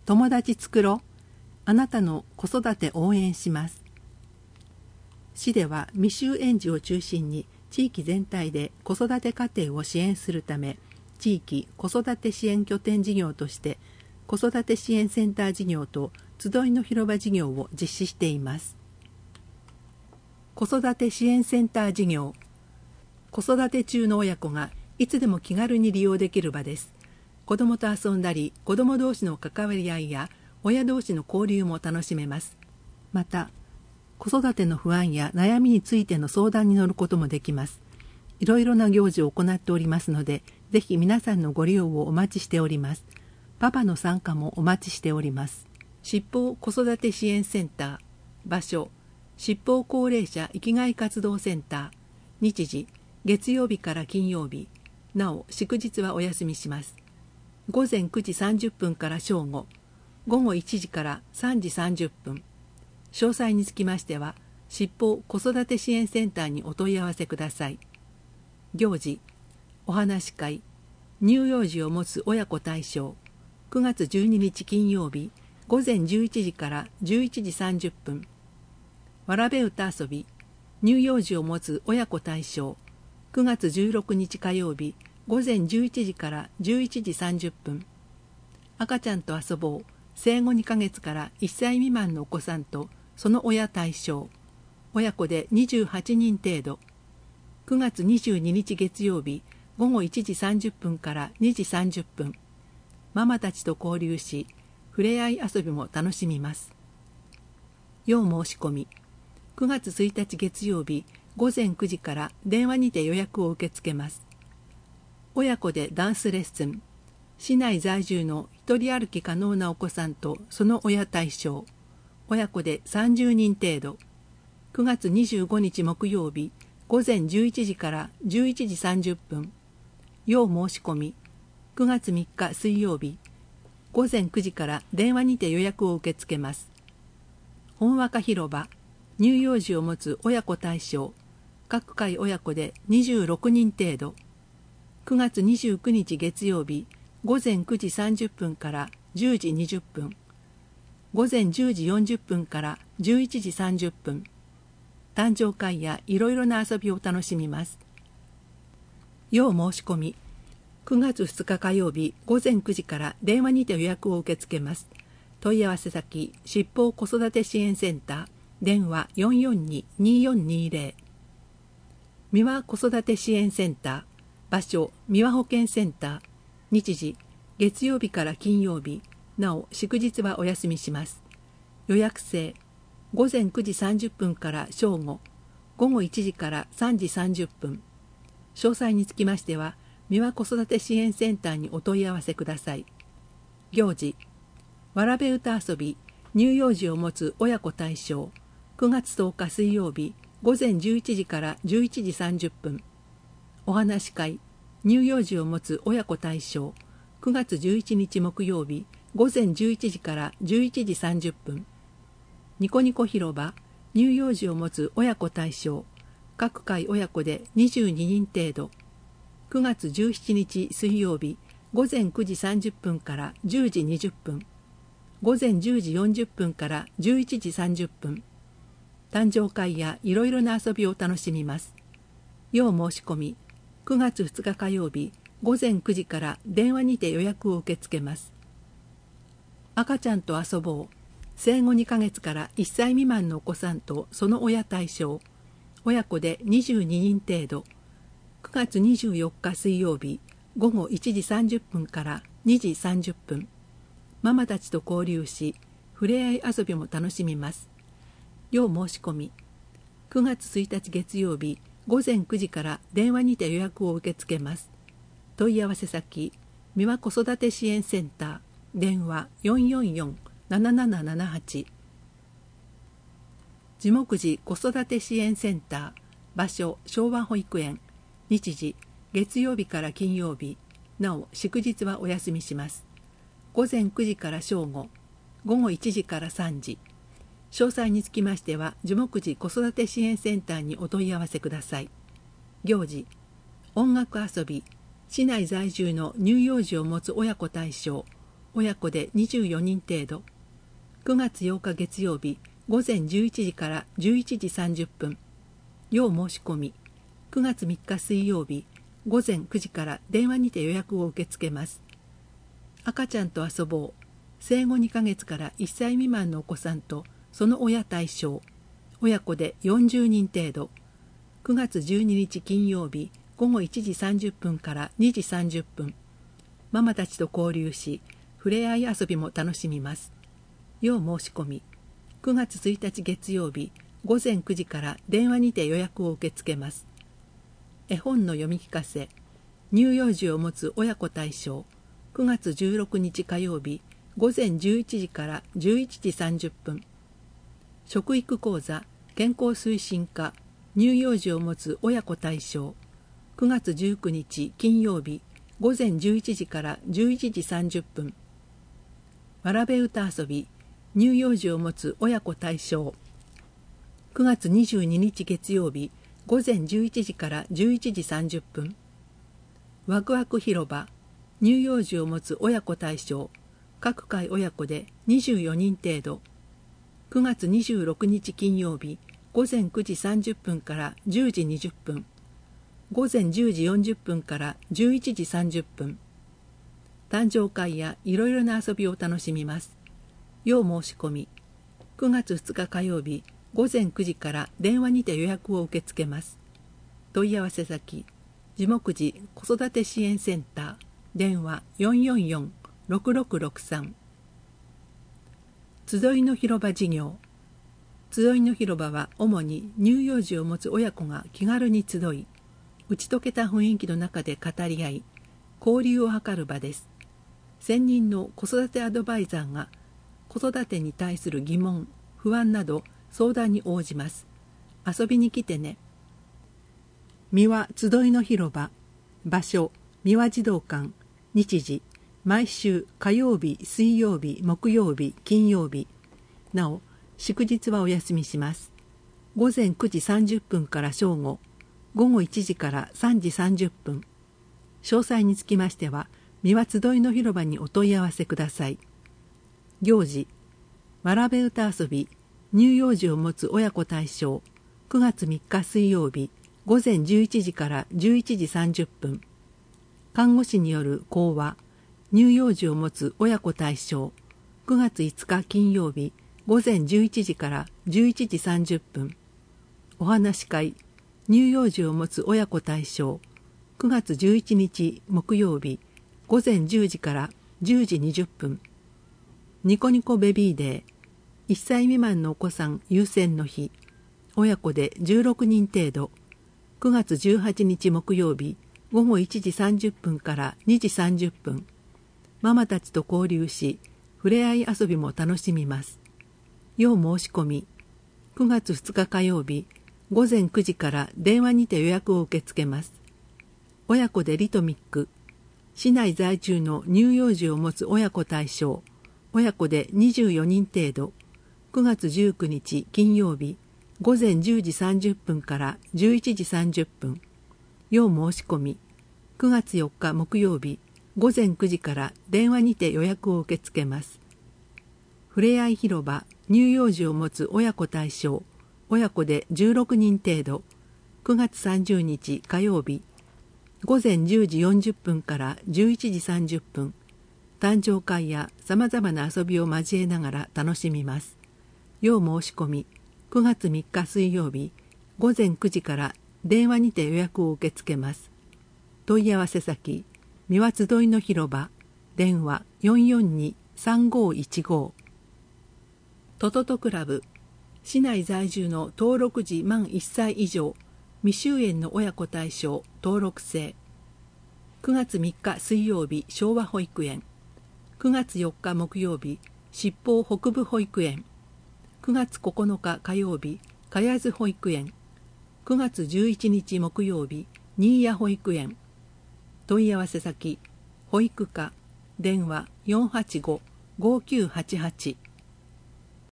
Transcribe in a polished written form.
友達作ろう。あなたの子育て応援します。市では未就園児を中心に地域全体で子育て家庭を支援するため、地域子育て支援拠点事業として子育て支援センター事業と集いの広場事業を実施しています。子育て支援センター事業。子育て中の親子がいつでも気軽に利用できる場です。子どもと遊んだり、子ども同士の関わり合いや親同士の交流も楽しめます。また、子育ての不安や悩みについての相談に乗ることもできます。いろいろな行事を行っておりますので、ぜひ皆さんのご利用をお待ちしております。パパの参加もお待ちしております。七宝子育て支援センター。場所、七宝高齢者生きがい活動センター。日時、月曜日から金曜日。なお、祝日はお休みします。午前9時30分から正午。午後1時から3時30分。詳細につきましては、七宝子育て支援センターにお問い合わせください。行事、お話し会、乳幼児を持つ親子対象、9月12日金曜日、午前11時から11時30分。わらべ歌遊び、乳幼児を持つ親子対象、9月16日火曜日、午前11時から11時30分。赤ちゃんと遊ぼう、生後2ヶ月から1歳未満のお子さんとその親対象、親子で28人程度。9月22日月曜日、午後1時30分から2時30分。ママたちと交流し、ふれあい遊びも楽しみます。要申し込み。9月1日月曜日、午前9時から電話にて予約を受け付けます。親子でダンスレッスン。市内在住の一人歩き可能なお子さんとその親対象。親子で30人程度。9月25日木曜日、午前11時から11時30分。要申し込み。9月3日水曜日、午前9時から電話にて予約を受け付けます。ほんわか広場、乳幼児を持つ親子対象、各回親子で26人程度。9月29日月曜日、午前9時30分から10時20分。午前10時40分から11時30分。誕生会やいろいろな遊びを楽しみます。要申し込み。9月2日火曜日午前9時から電話にて予約を受け付けます。問い合わせ先、七宝子育て支援センター、電話 442-2420。三輪子育て支援センター、場所、三輪保健センター、日時、月曜日から金曜日、なお祝日はお休みします。予約制、午前9時30分から正午、午後1時から3時30分。詳細につきましては、三輪子育て支援センターにお問い合わせください。行事、わらべ歌遊び、乳幼児を持つ親子対象、9月10日水曜日、午前11時から11時30分。お話し会、乳幼児を持つ親子対象、9月11日木曜日、午前11時から11時30分。ニコニコ広場、乳幼児を持つ親子対象、各回親子で22人程度。9月17日水曜日、午前9時30分から10時20分。午前10時40分から11時30分。誕生会やいろいろな遊びを楽しみます。要申し込み。9月2日火曜日、午前9時から電話にて予約を受け付けます。赤ちゃんと遊ぼう。生後2ヶ月から1歳未満のお子さんとその親対象。親子で22人程度。9月24日水曜日、午後1時30分から2時30分。ママたちと交流し、ふれあい遊びも楽しみます。要申し込み。9月1日月曜日、午前9時から電話にて予約を受け付けます。問い合わせ先、三輪子育て支援センター、電話 444-7778。地木寺子育て支援センター、場所昭和保育園、日時月曜日から金曜日、なお祝日はお休みします。午前9時から正午、午後1時から3時。詳細につきましては樹木寺子育て支援センターにお問い合わせください。行事、音楽遊び、市内在住の乳幼児を持つ親子対象、 親子で24人程度。9月8日月曜日午前11時から11時30分。要申し込み。9月3日水曜日午前9時から電話にて予約を受け付けます。赤ちゃんと遊ぼう。生後2ヶ月から1歳未満のお子さんとその親対象。親子で40人程度。9月12日金曜日午後1時30分から2時30分。ママたちと交流し、触れ合い遊びも楽しみます。要申し込み。9月1日月曜日午前9時から電話にて予約を受け付けます。絵本の読み聞かせ。乳幼児を持つ親子対象。9月16日火曜日午前11時から11時30分。食育講座健康推進課乳幼児を持つ親子対象。9月19日金曜日午前11時から11時30分。わらべ歌遊び乳幼児を持つ親子対象。9月22日月曜日午前11時から11時30分。ワクワク広場乳幼児を持つ親子対象。各回親子で24人程度。9月26日金曜日午前9時30分から10時20分。午前10時40分から11時30分。誕生会やいろいろな遊びを楽しみます。要申し込み。9月2日火曜日午前9時から電話にて予約を受け付けます。問い合わせ先。樹木寺子育て支援センター。電話444-6663。集いの広場事業。集いの広場は主に乳幼児を持つ親子が気軽に集い、打ち解けた雰囲気の中で語り合い、交流を図る場です。専任の子育てアドバイザーが子育てに対する疑問、不安など相談に応じます。遊びに来てね。三輪集いの広場。場所、三輪児童館。日時、毎週火曜日、水曜日、木曜日、金曜日。なお、祝日はお休みします。午前9時30分から正午、午後1時から3時30分。詳細につきましては、三輪集いの広場にお問い合わせください。行事、わらべ歌遊び、乳幼児を持つ親子対象。9月3日水曜日、午前11時から11時30分。看護師による講話、乳幼児を持つ親子対象。9月5日金曜日、午前11時から11時30分。お話し会、乳幼児を持つ親子対象。9月11日木曜日、午前10時から10時20分。ニコニコベビーデー、1歳未満のお子さん優先の日。親子で16人程度。9月18日木曜日、午後1時30分から2時30分。ママたちと交流し、触れ合い遊びも楽しみます。要申し込み。9月2日火曜日、午前9時から電話にて予約を受け付けます。親子でリトミック。市内在住の乳幼児を持つ親子対象。親子で24人程度。9月19日金曜日、午前10時30分から11時30分。要申し込み。9月4日木曜日、午前9時から電話にて予約を受け付けます。ふれあい広場乳幼児を持つ親子対象。親子で16人程度。9月30日火曜日、午前10時40分から11時30分。誕生会やさまざまな遊びを交えながら楽しみます。要申し込み。9月3日水曜日、午前9時から電話にて予約を受け付けます。問い合わせ先、三輪集いの広場、電話442-3515。トトトクラブ、市内在住の登録時満1歳以上、未就園の親子対象、登録制。9月3日水曜日、昭和保育園。9月4日木曜日、七宝北部保育園。9月9日火曜日、かやず保育園。9月11日木曜日、新谷保育園。問い合わせ先、保育課、電話485-5988。